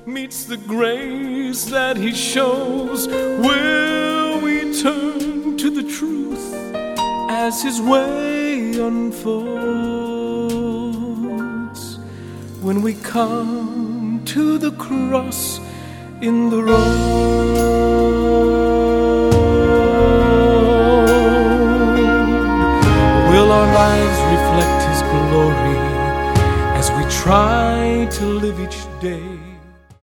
meets the grace that He shows, will we turn to the truth as His way unfolds? When we come to the cross in the road, will our lives reflect His glory as we try to live each day